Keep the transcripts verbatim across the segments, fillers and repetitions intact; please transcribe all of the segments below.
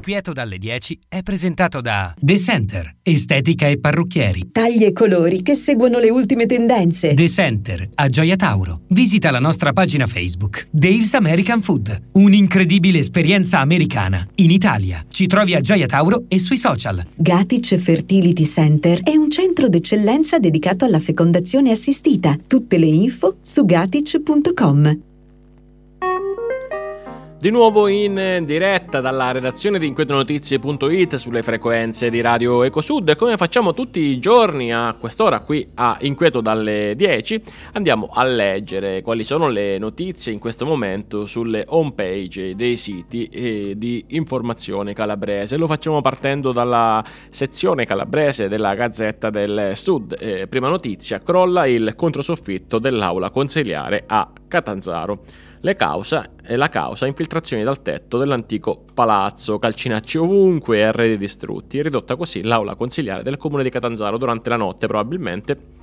Inquieto dalle dieci è presentato da The Center, estetica e parrucchieri. Tagli e colori che seguono le ultime tendenze. The Center, a Gioia Tauro. Visita la nostra pagina Facebook. Dave's American Food, un'incredibile esperienza americana in Italia. Ci trovi a Gioia Tauro e sui social. Gatic Fertility Center è un centro d'eccellenza dedicato alla fecondazione assistita. Tutte le info su gatic punto com. Di nuovo in diretta dalla redazione di inquietonotizie punto it sulle frequenze di Radio Ecosud, come facciamo tutti i giorni a quest'ora qui a Inquieto dalle dieci, andiamo a leggere quali sono le notizie in questo momento sulle home page dei siti eh, di informazione calabrese. Lo facciamo partendo dalla sezione calabrese della Gazzetta del Sud. Eh, prima notizia: crolla il controsoffitto dell'aula consiliare a Catanzaro. Le causa, eh, la causa infiltrazioni dal tetto dell'antico palazzo, calcinacci ovunque e arredi distrutti, ridotta così l'aula consiliare del comune di Catanzaro durante la notte, probabilmente.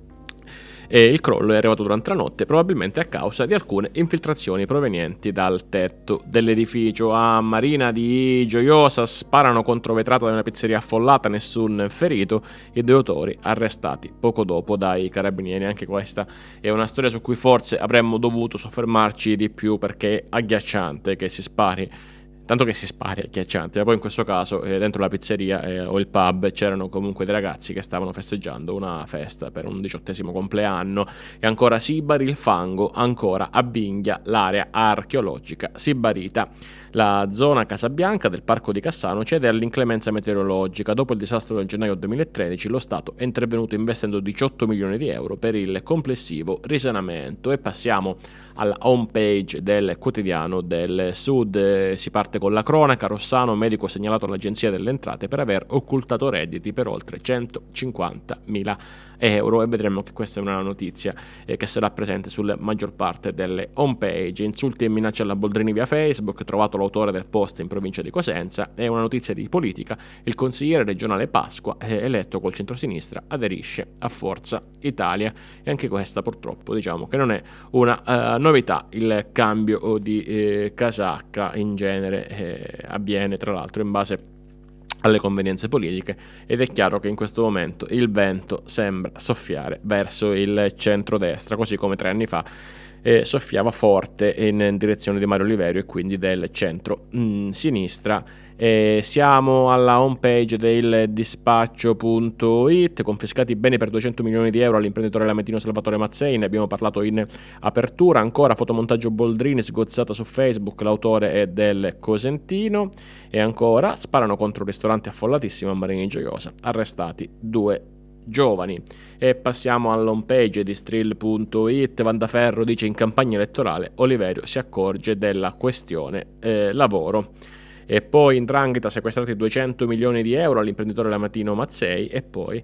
E il crollo è arrivato durante la notte, probabilmente a causa di alcune infiltrazioni provenienti dal tetto dell'edificio. A Marina di Gioiosa sparano contro vetrata di una pizzeria affollata, nessun ferito, i due autori arrestati poco dopo dai carabinieri. Anche questa è una storia su cui forse avremmo dovuto soffermarci di più, perché è agghiacciante che si spari. Tanto che si spari è agghiacciante, ma poi in questo caso eh, dentro la pizzeria eh, o il pub c'erano comunque dei ragazzi che stavano festeggiando una festa per un diciottesimo compleanno. E ancora Sibari il fango, ancora abbinghia l'area archeologica sibarita. La zona Casabianca del Parco di Cassano cede all'inclemenza meteorologica. Dopo il disastro del gennaio duemilatredici lo Stato è intervenuto investendo diciotto milioni di euro per il complessivo risanamento. E passiamo alla home page del Quotidiano del Sud. Si parte con la cronaca: Rossano, medico segnalato all'Agenzia delle Entrate per aver occultato redditi per oltre centocinquantamila euro. E vedremo che questa è una notizia eh, che sarà presente sulla maggior parte delle home page. Insulti e minacce alla Boldrini via Facebook, trovato l'autore del post in provincia di Cosenza. È una notizia di politica: il consigliere regionale Pasqua, eh, eletto col centrosinistra, aderisce a Forza Italia. E anche questa purtroppo diciamo che non è una uh, novità. Il cambio di eh, casacca in genere eh, avviene tra l'altro in base alle convenienze politiche, ed è chiaro che in questo momento il vento sembra soffiare verso il centrodestra, così come tre anni fa eh, soffiava forte in direzione di Mario Oliverio e quindi del centro-sinistra. Eh, siamo alla homepage del dispaccio punto it. Confiscati beni per duecento milioni di euro all'imprenditore lamentino Salvatore Mazzei, ne abbiamo parlato in apertura. Ancora fotomontaggio Boldrini sgozzata su Facebook, l'autore è del Cosentino. E ancora sparano contro un ristorante affollatissimo a Marini Gioiosa, arrestati due giovani. E passiamo all'homepage di Strill punto it. Vandaferro dice: in campagna elettorale Oliverio si accorge della questione eh, lavoro. E poi in 'ndrangheta sequestrati duecento milioni di euro all'imprenditore lamentino Mazzei. E poi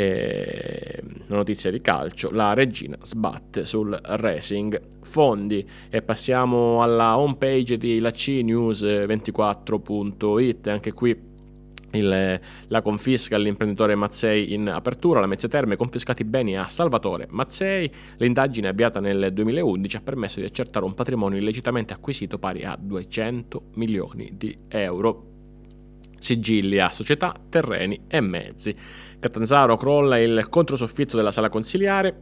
eh, una notizia di calcio: la regina sbatte sul Racing Fondi. E passiamo alla homepage di la C News ventiquattro punto it. Anche qui Il, la confisca all'imprenditore Mazzei in apertura. La Mezzia Terme, confiscati beni a Salvatore Mazzei. L'indagine avviata nel duemilaundici ha permesso di accertare un patrimonio illegittimamente acquisito pari a duecento milioni di euro. Sigilli a società, terreni e mezzi. Catanzaro, crolla il controsoffitto della sala consiliare.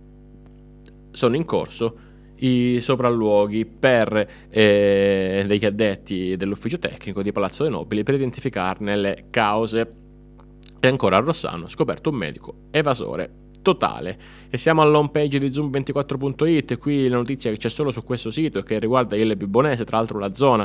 Sono in corso i sopralluoghi per eh, degli addetti dell'ufficio tecnico di Palazzo dei Nobili per identificarne le cause. E ancora a Rossano, scoperto un medico evasore totale. E siamo all'home page di Zoom ventiquattro punto it. Qui la notizia che c'è solo su questo sito e che riguarda il Vibonese, tra l'altro la zona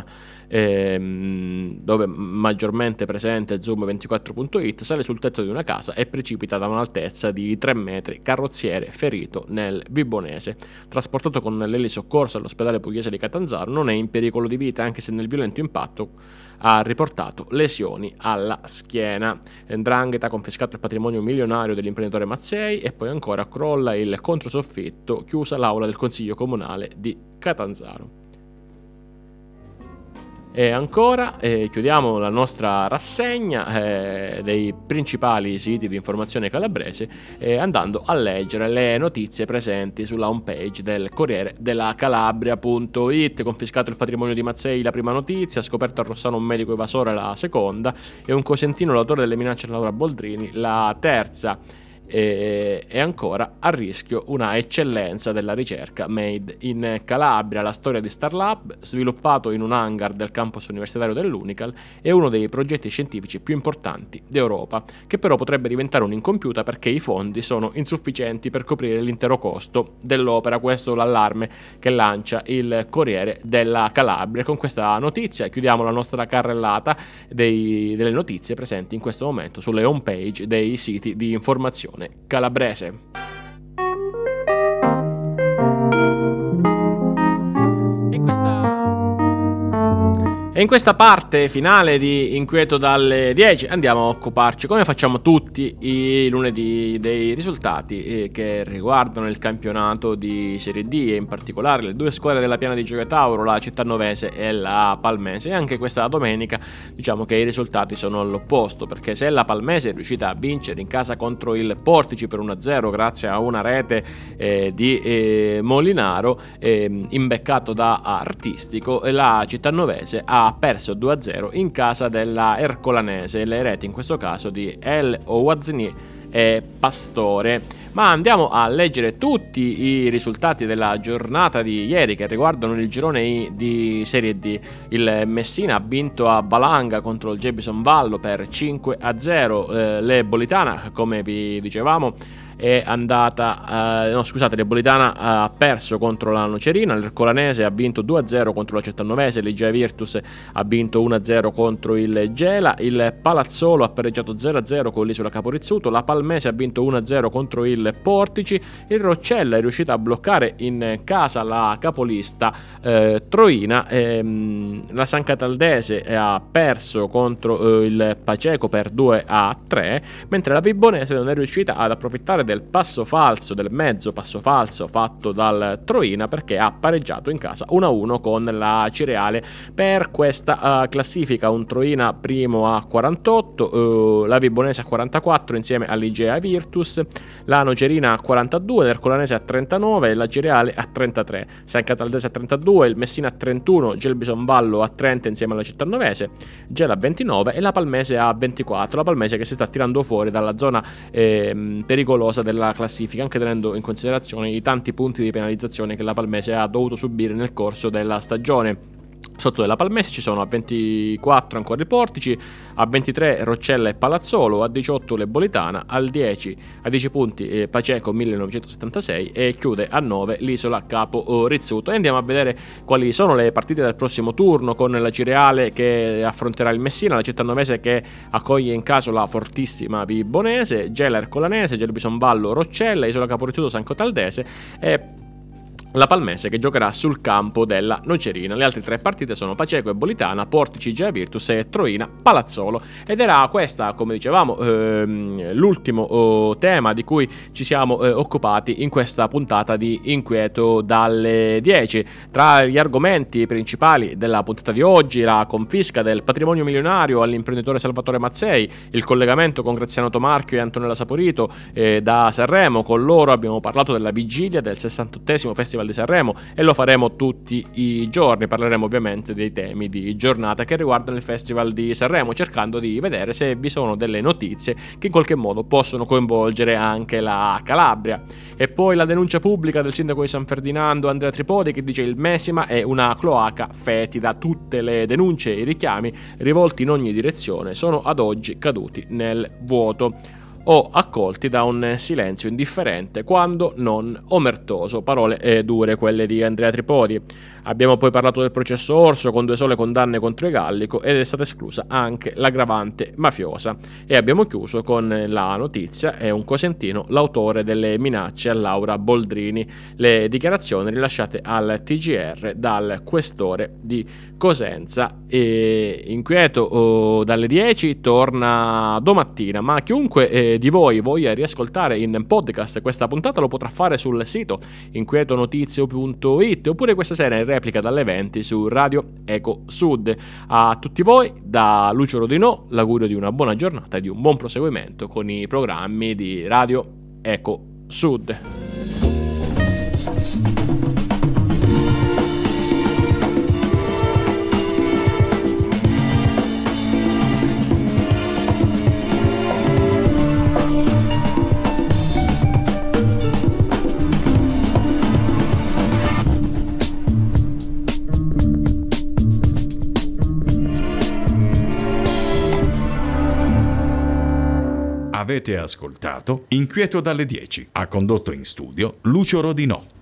ehm, dove maggiormente presente Zoom ventiquattro punto it. Sale sul tetto di una casa e precipita da un'altezza di tre metri, carrozziere ferito nel Vibonese. Trasportato con l'elisoccorso all'ospedale pugliese di Catanzaro, non è in pericolo di vita, anche se nel violento impatto ha riportato lesioni alla schiena. 'Ndrangheta, confiscato il patrimonio milionario dell'imprenditore Mazzei. E poi ancora crolla il controsoffitto, chiusa l'aula del consiglio comunale di Catanzaro. E ancora eh, chiudiamo la nostra rassegna eh, dei principali siti di informazione calabrese eh, andando a leggere le notizie presenti sulla homepage del Corriere della Calabria punto it. Confiscato il patrimonio di Mazzei, la prima notizia. Scoperto a Rossano un medico evasore, la seconda. E un cosentino, l'autore delle minacce a Laura Boldrini, la terza. E, e ancora a rischio una eccellenza della ricerca made in Calabria. La storia di Starlab, sviluppato in un hangar del campus universitario dell'Unical, è uno dei progetti scientifici più importanti d'Europa, che però potrebbe diventare un'incompiuta perché i fondi sono insufficienti per coprire l'intero costo dell'opera. Questo è l'allarme che lancia il Corriere della Calabria. Con questa notizia chiudiamo la nostra carrellata dei, delle notizie presenti in questo momento sulle homepage dei siti di informazione calabrese. In questa E in questa parte finale di Inquieto dalle dieci andiamo a occuparci, come facciamo tutti i lunedì, dei risultati eh, che riguardano il campionato di Serie D e in particolare le due squadre della piana di Gioia Tauro, la Cittanovese e la Palmese. E anche questa domenica diciamo che i risultati sono all'opposto, perché se la Palmese è riuscita a vincere in casa contro il Portici per uno a zero grazie a una rete eh, di eh, Molinaro eh, imbeccato da Artistico, la Cittanovese ha ha perso due a zero in casa della Ercolanese, le reti in questo caso di El Ouazni e Pastore. Ma andiamo a leggere tutti i risultati della giornata di ieri che riguardano il girone I di Serie D. Il Messina ha vinto a Balanga contro il Gebison Vallo per cinque a zero. Eh, le Bolitana, come vi dicevamo, è andata, eh, no scusate, l'Ebolitana ha perso contro la Nocerina, l'Ercolanese ha vinto due a zero contro la Cittanovese, l'Igea Virtus ha vinto uno a zero contro il Gela, il Palazzolo ha pareggiato zero a zero con l'Isola Caporizzuto, la Palmese ha vinto uno a zero contro il Portici, il Roccella è riuscita a bloccare in casa la capolista eh, Troina, ehm, la San Cataldese ha perso contro eh, il Paceco per due a tre, mentre la Vibonese non è riuscita ad approfittare del passo falso, del mezzo passo falso fatto dal Troina, perché ha pareggiato in casa uno a uno con la Cireale. Per questa uh, classifica un Troina primo a quarantotto, uh, la Vibonese a quarantaquattro insieme all'Igea Virtus, la Nocerina a quarantadue, l'Ercolanese a trentanove e la Cireale a trentatré, San Cataldese a trentadue, il Messina a trentuno, Gelbison Vallo a trenta insieme alla Cittanovese, Gela a ventinove e la Palmese a ventiquattro, la Palmese che si sta tirando fuori dalla zona eh, pericolosa della classifica, anche tenendo in considerazione i tanti punti di penalizzazione che la Palmese ha dovuto subire nel corso della stagione. Sotto della Palmese ci sono a ventiquattro ancora i Portici, a ventitré Roccella e Palazzolo, a diciotto l'Ebolitana, al dieci a dieci punti eh, Paceco millenovecentosettantasei e chiude a nove l'Isola Capo Rizzuto. E andiamo a vedere quali sono le partite del prossimo turno, con la Cireale che affronterà il Messina, la Cittanovese che accoglie in caso la fortissima Vibonese, Gela Ercolanese, Gelbison Vallo Roccella, Isola Capo Rizzuto San Cataldese e la Palmese che giocherà sul campo della Nocerina. Le altre tre partite sono Paceco e Bolitana, Portici, Igea Virtus e Troina Palazzolo. Ed era questa, come dicevamo, ehm, l'ultimo oh, tema di cui ci siamo eh, occupati in questa puntata di Inquieto dalle dieci. Tra gli argomenti principali della puntata di oggi, la confisca del patrimonio milionario all'imprenditore Salvatore Mazzei, il collegamento con Graziano Tomarchio e Antonella Saporito eh, da Sanremo. Con loro abbiamo parlato della vigilia del sessantottesimo Festival di Sanremo e lo faremo tutti i giorni. Parleremo ovviamente dei temi di giornata che riguardano il Festival di Sanremo, cercando di vedere se vi sono delle notizie che in qualche modo possono coinvolgere anche la Calabria. E poi la denuncia pubblica del sindaco di San Ferdinando Andrea Tripodi, che dice il Messima è una cloaca fetida. Tutte le denunce e i richiami rivolti in ogni direzione sono ad oggi caduti nel vuoto o accolti da un silenzio indifferente quando non omertoso. Parole eh, dure quelle di Andrea Tripodi. Abbiamo poi parlato del processo Orso con due sole condanne contro i Gallico ed è stata esclusa anche l'aggravante mafiosa. E abbiamo chiuso con la notizia: è un cosentino l'autore delle minacce a Laura Boldrini. Le dichiarazioni rilasciate al T G R dal questore di Cosenza. E Inquieto oh, dalle dieci torna domattina, ma chiunque eh, eh, di voi voglia riascoltare in podcast questa puntata, lo potrà fare sul sito inquietonotizio punto it oppure questa sera in replica dalle venti su Radio Eco Sud. A tutti voi da Lucio Rodinò l'augurio di una buona giornata e di un buon proseguimento con i programmi di Radio Eco Sud. Avete ascoltato Inquieto dalle dieci. Ha condotto in studio Lucio Rodinò.